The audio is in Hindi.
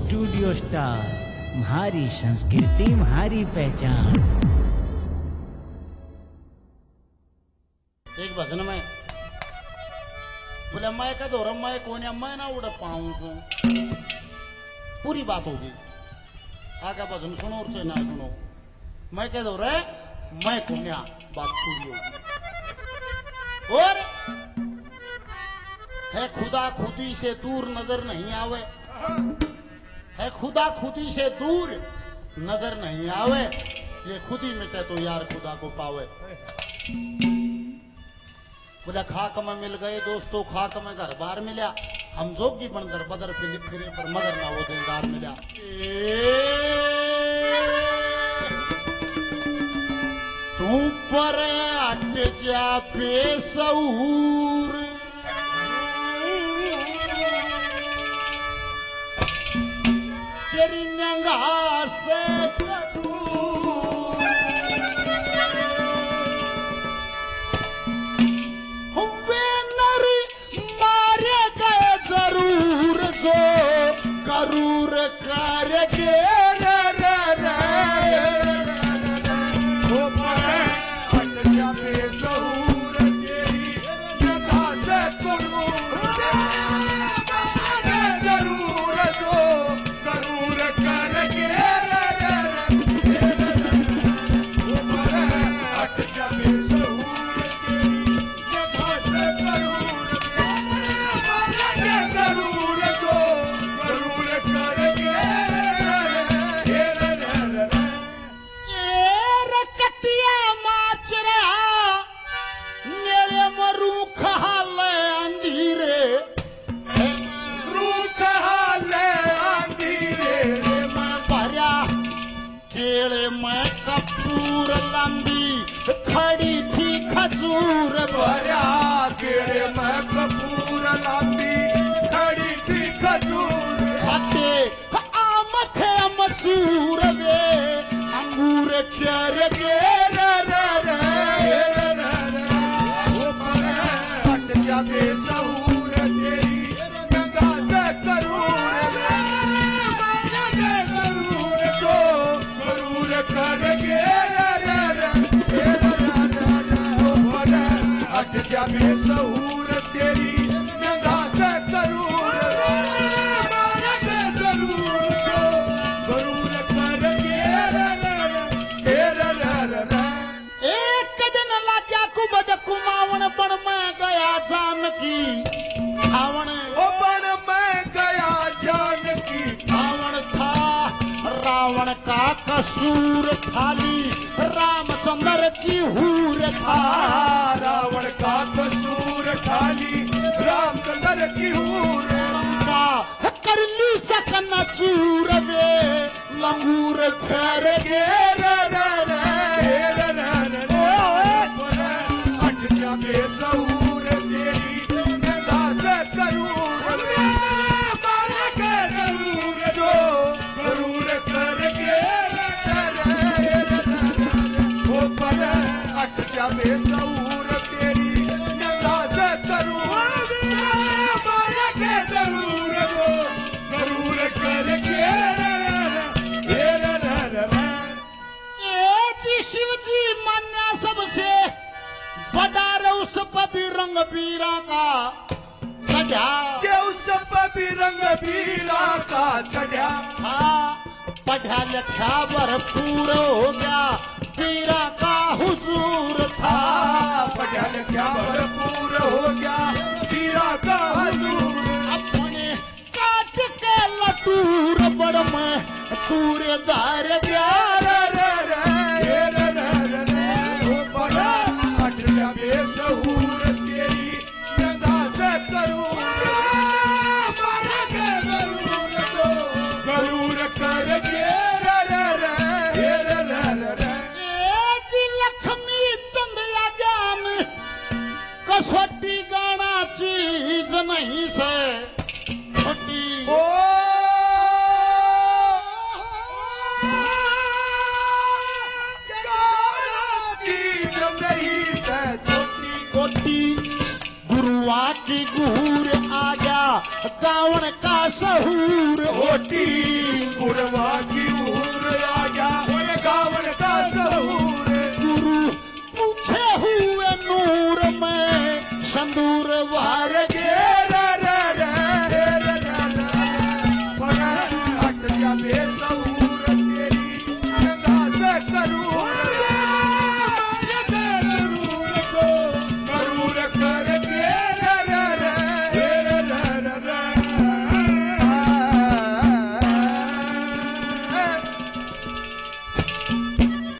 स्टूडियो स्टार, हमारी संस्कृति हमारी पहचान। एक भजन में बोले मैं का दो मैं कोने मैं ना उड़ पाऊं सो पूरी बात होगी। आगे भजन सुनो और से ना सुनो। मैं कह दो रे मैं कोन्या बात पूरी होगी। और है खुदा खुदी से दूर नजर नहीं आवे, है खुदा खुदी से दूर नजर नहीं आवे, ये खुदी मिटे तो यार खुदा को पावे। बोला खाक में मिल गए दोस्तों, खाक में घर बार मिला, हम जोगी बनकर बदर फिरे पर मगर ना वो दिलदार मिला। तू पर अट जा बेसऊर, तेरी निगाह से करूर करके खड़ी थी खजूर भरा केड़े में कपूर लाती, खड़ी थी खजूर हटे आमथ अमचूर वे अंगूर क्यार के वो पर हट जा बेसहूर तेरी निगाह से करूर जो करूर करके बेसहूर तेरी निगाह से करूर जरूर जो गरूर करके एक दिन लाग्या कुबद कुमावन बन में गया जानकी आवन ओ बन में गया जानकी आवन था रावण का कसूर खाली रामचंद्र की हूर था। रावण का कसूर खाली रामचंद्र की हूर कर ली सकन चूर वे लंगूर ठहर के हट जा बेसहूर तेरी निगाह से करूर जरूर जो गरूर करके वो पर हट जा बेसहूर तेरी निगाह से करूर जरूर जो गरूर करके शिव जी मान्या सबसे बड़ा उस पपी रंग बीरा का चढ़ा के उस पपी रंग बीरा का चढ़ा। हाँ पढ़ा लिखा भरपूर हो गया बीरा का हुजूर था। पढ़ा लिखा भरपूर हो गया बीरा का हुजूर। अपने काट के लटूर बड़ में तूरे दार बेसहूर तेरी निगाह से करूर गरूर करके लक्ष्मी चंद्या जान कसोटी गाना चीज नहीं से छोटी चीज नहीं से कोटी गुरुआ की गुर आ गया गावन का सहूर होती गुरवा की हूर आ गया ओए गावन का सहूर गुरु पूछे हुए नूर में संदूर वार गे